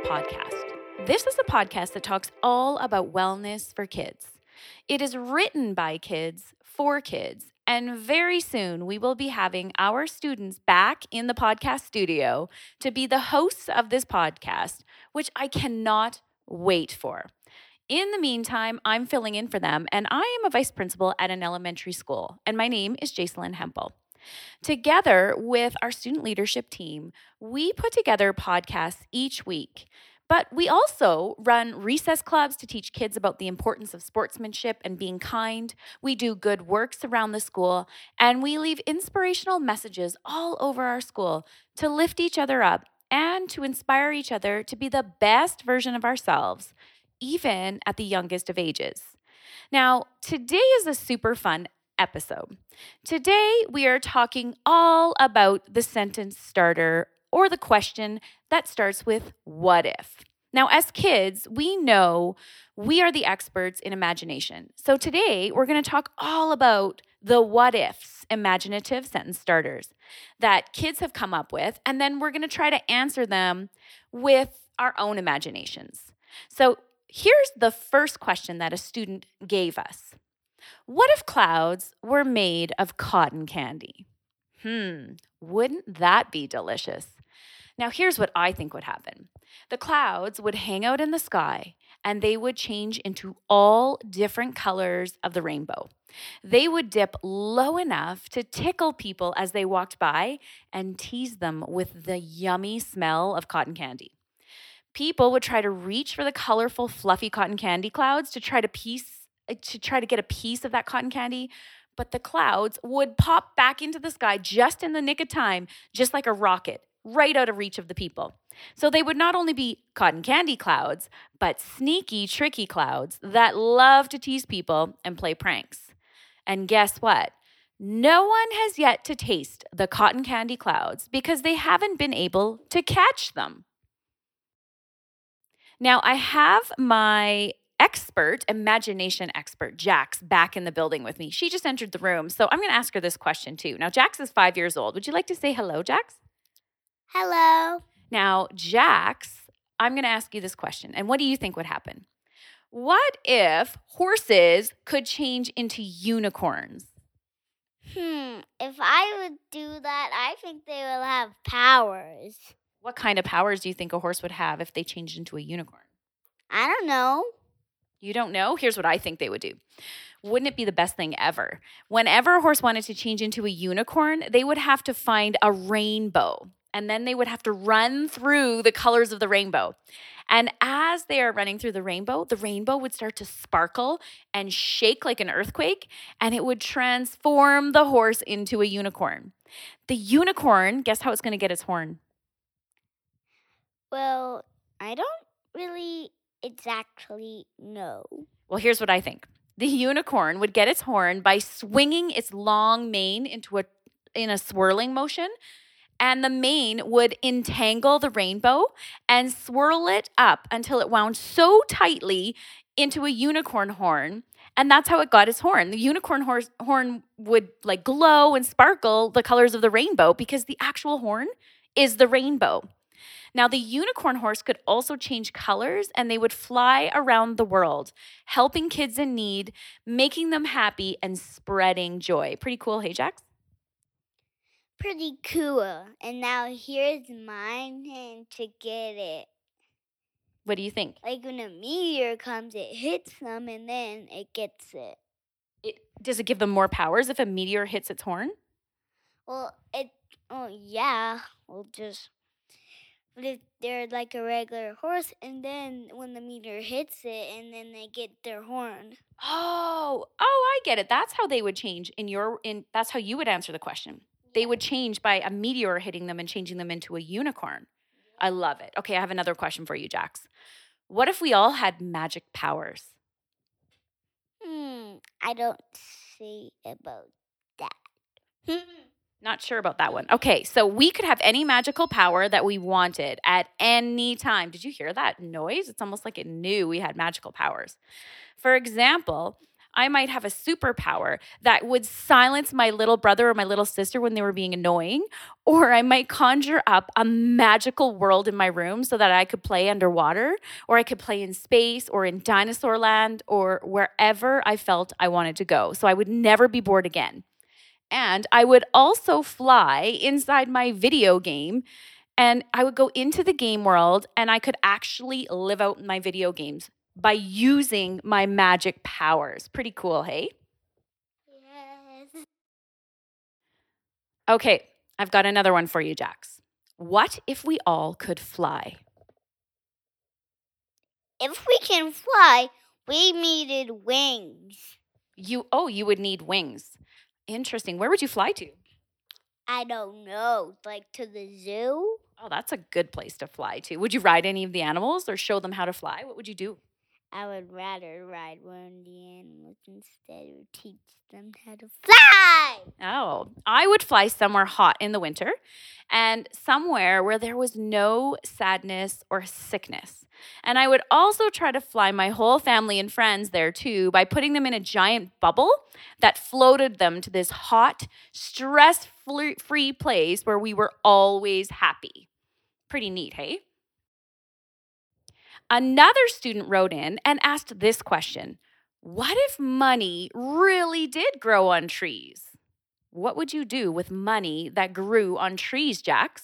podcast. This is a podcast that talks all about wellness for kids. It is written by kids for kids, and very soon we will be having our students back in the podcast studio to be the hosts of this podcast, which I cannot wait for. In the meantime, I'm filling in for them, and I am a vice principal at an elementary school, and my name is Jacelyn Hempel. Together with our student leadership team, we put together podcasts each week. But we also run recess clubs to teach kids about the importance of sportsmanship and being kind. We do good works around the school, and we leave inspirational messages all over our school to lift each other up and to inspire each other to be the best version of ourselves, even at the youngest of ages. Now, today is a super fun episode. Today, we are talking all about the sentence starter or the question that starts with what if. Now, as kids, we know we are the experts in imagination. So today, we're going to talk all about the what ifs, imaginative sentence starters that kids have come up with, and then we're going to try to answer them with our own imaginations. So here's the first question that a student gave us. What if clouds were made of cotton candy? Wouldn't that be delicious? Now, here's what I think would happen. The clouds would hang out in the sky, and they would change into all different colors of the rainbow. They would dip low enough to tickle people as they walked by and tease them with the yummy smell of cotton candy. People would try to reach for the colorful, fluffy cotton candy clouds to try to get a piece of that cotton candy, but the clouds would pop back into the sky just in the nick of time, just like a rocket, right out of reach of the people. So they would not only be cotton candy clouds, but sneaky, tricky clouds that love to tease people and play pranks. And guess what? No one has yet to taste the cotton candy clouds because they haven't been able to catch them. Now, I have my imagination expert, Jax, back in the building with me. She just entered the room, so I'm going to ask her this question too. Now, Jax is 5 years old. Would you like to say hello, Jax? Hello. Now, Jax, I'm going to ask you this question, and what do you think would happen? What if horses could change into unicorns? If I would do that, I think they will have powers. What kind of powers do you think a horse would have if they changed into a unicorn? I don't know. You don't know? Here's what I think they would do. Wouldn't it be the best thing ever? Whenever a horse wanted to change into a unicorn, they would have to find a rainbow. And then they would have to run through the colors of the rainbow. And as they are running through the rainbow would start to sparkle and shake like an earthquake, and it would transform the horse into a unicorn. The unicorn, guess how it's going to get its horn? Well, I don't really exactly know. Well, here's what I think. The unicorn would get its horn by swinging its long mane in a swirling motion, and the mane would entangle the rainbow and swirl it up until it wound so tightly into a unicorn horn, and that's how it got its horn. The unicorn horn would like glow and sparkle the colors of the rainbow because the actual horn is the rainbow. Now, the unicorn horse could also change colors, and they would fly around the world, helping kids in need, making them happy, and spreading joy. Pretty cool, hey, Jax? Pretty cool. And now here's mine to get it. What do you think? Like when a meteor comes, it hits them, and then it gets it. Does it give them more powers if a meteor hits its horn? Well, yeah. But if they're like a regular horse, and then when the meteor hits it, and then they get their horn. Oh, I get it. That's how they would change that's how you would answer the question. They would change by a meteor hitting them and changing them into a unicorn. I love it. Okay, I have another question for you, Jax. What if we all had magic powers? I don't see about that. Not sure about that one. Okay, so we could have any magical power that we wanted at any time. Did you hear that noise? It's almost like it knew we had magical powers. For example, I might have a superpower that would silence my little brother or my little sister when they were being annoying, or I might conjure up a magical world in my room so that I could play underwater, or I could play in space or in dinosaur land or wherever I felt I wanted to go. So I would never be bored again. And I would also fly inside my video game, and I would go into the game world and I could actually live out my video games by using my magic powers. Pretty cool, hey? Yes. Okay, I've got another one for you, Jax. What if we all could fly? If we can fly, we needed wings. You would need wings. Interesting. Where would you fly to? I don't know, like to the zoo? Oh, that's a good place to fly to. Would you ride any of the animals or show them how to fly? What would you do? I would rather ride one of the animals instead of teach them how to fly. Oh, I would fly somewhere hot in the winter and somewhere where there was no sadness or sickness. And I would also try to fly my whole family and friends there too by putting them in a giant bubble that floated them to this hot, stress-free place where we were always happy. Pretty neat, hey? Another student wrote in and asked this question. What if money really did grow on trees? What would you do with money that grew on trees, Jax?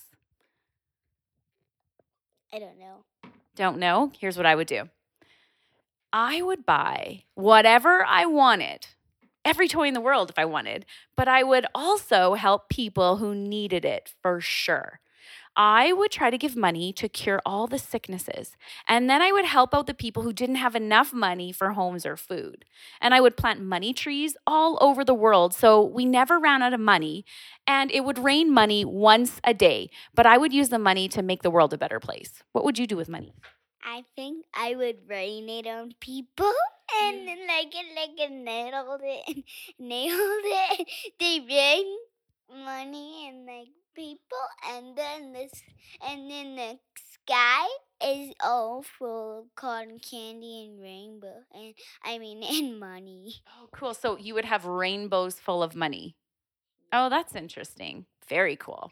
I don't know. Don't know? Here's what I would do. I would buy whatever I wanted, every toy in the world if I wanted, but I would also help people who needed it for sure. I would try to give money to cure all the sicknesses. And then I would help out the people who didn't have enough money for homes or food. And I would plant money trees all over the world so we never ran out of money. And it would rain money once a day. But I would use the money to make the world a better place. What would you do with money? I think I would rain it on people and then nailed it. They rain money and people, and then the sky is all full of cotton candy and rainbow, and money. Oh, cool. So you would have rainbows full of money. Oh, that's interesting. Very cool.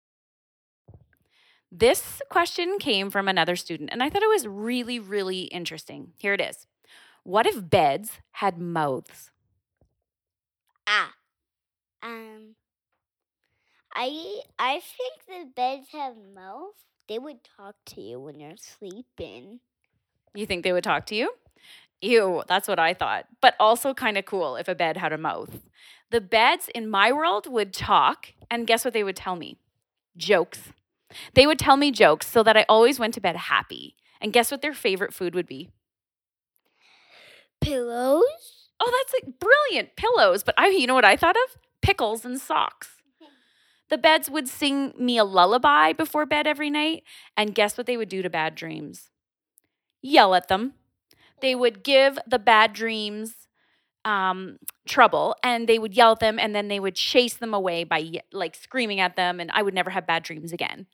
This question came from another student, and I thought it was really, really interesting. Here it is. What if beds had mouths? I think the beds have mouths. They would talk to you when you're sleeping. You think they would talk to you? Ew, that's what I thought. But also kind of cool if a bed had a mouth. The beds in my world would talk, and guess what they would tell me? Jokes. They would tell me jokes so that I always went to bed happy. And guess what their favorite food would be? Pillows? Oh, that's like brilliant. Pillows. But you know what I thought of? Pickles and socks. The beds would sing me a lullaby before bed every night. And guess what they would do to bad dreams? Yell at them. They would give the bad dreams trouble, and they would yell at them, and then they would chase them away by screaming at them, and I would never have bad dreams again.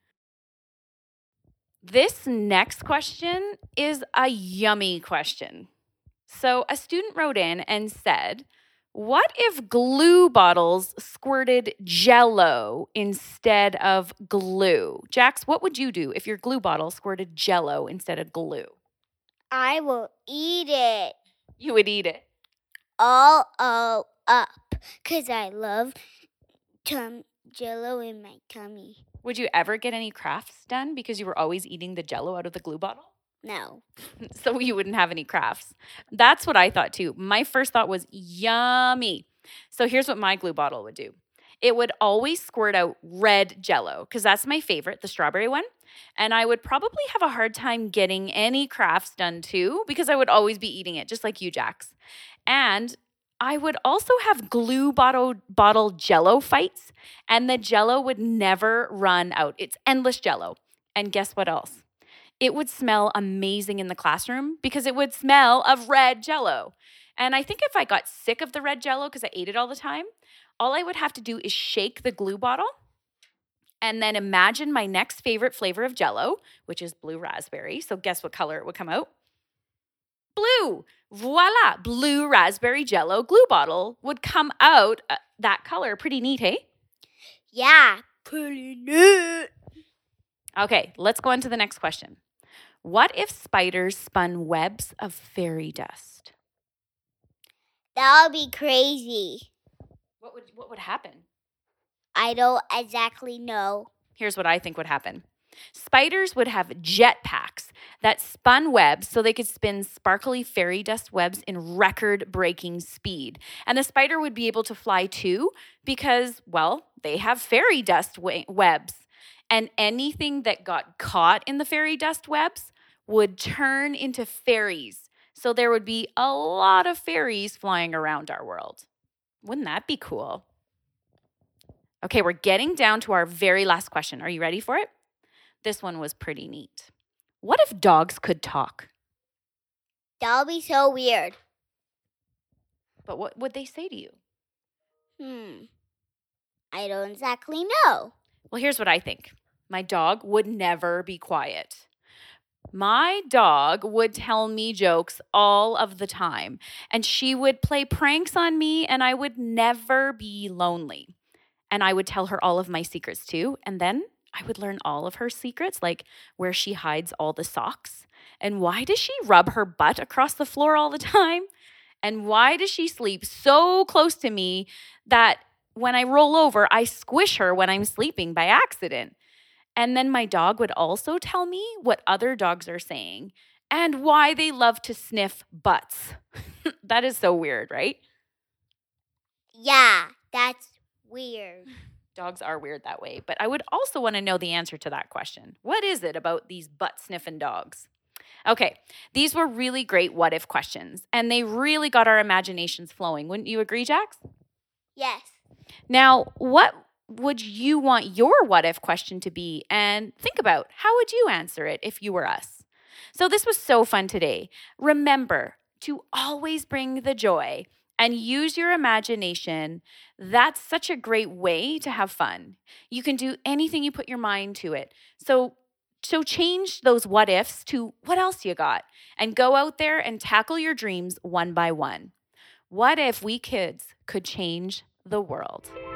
This next question is a yummy question. So a student wrote in and said, what if glue bottles squirted Jell-O instead of glue? Jax, what would you do if your glue bottle squirted Jell-O instead of glue? I will eat it. You would eat it? All up, because I love Jell-O in my tummy. Would you ever get any crafts done because you were always eating the Jell-O out of the glue bottle? No. So you wouldn't have any crafts. That's what I thought too. My first thought was yummy. So here's what my glue bottle would do. It would always squirt out red Jell-O because that's my favorite, the strawberry one. And I would probably have a hard time getting any crafts done too because I would always be eating it, just like you, Jax. And I would also have glue bottle Jell-O fights, and the Jell-O would never run out. It's endless Jell-O. And guess what else? It would smell amazing in the classroom because it would smell of red Jell-O. And I think if I got sick of the red Jell-O because I ate it all the time, all I would have to do is shake the glue bottle and then imagine my next favorite flavor of Jell-O, which is blue raspberry. So guess what color it would come out? Blue. Voila, blue raspberry Jello glue bottle would come out that color. Pretty neat, hey? Yeah, pretty neat. Okay, let's go on to the next question. What if spiders spun webs of fairy dust? That would be crazy. What would happen? I don't exactly know. Here's what I think would happen. Spiders would have jetpacks that spun webs so they could spin sparkly fairy dust webs in record-breaking speed. And the spider would be able to fly too because, well, they have fairy dust webs. And anything that got caught in the fairy dust webs would turn into fairies. So there would be a lot of fairies flying around our world. Wouldn't that be cool? Okay, we're getting down to our very last question. Are you ready for it? This one was pretty neat. What if dogs could talk? That would be so weird. But what would they say to you? I don't exactly know. Well, here's what I think. My dog would never be quiet. My dog would tell me jokes all of the time, and she would play pranks on me, and I would never be lonely. And I would tell her all of my secrets too, and then I would learn all of her secrets, like where she hides all the socks, and why does she rub her butt across the floor all the time, and why does she sleep so close to me that when I roll over, I squish her when I'm sleeping by accident. And then my dog would also tell me what other dogs are saying and why they love to sniff butts. That is so weird, right? Yeah, that's weird. Dogs are weird that way. But I would also want to know the answer to that question. What is it about these butt-sniffing dogs? Okay, these were really great what-if questions, and they really got our imaginations flowing. Wouldn't you agree, Jax? Yes. Now, what would you want your what-if question to be? And think about, how would you answer it if you were us? So this was so fun today. Remember to always bring the joy and use your imagination. That's such a great way to have fun. You can do anything you put your mind to it. So change those what ifs to what else you got and go out there and tackle your dreams one by one. What if we kids could change the world?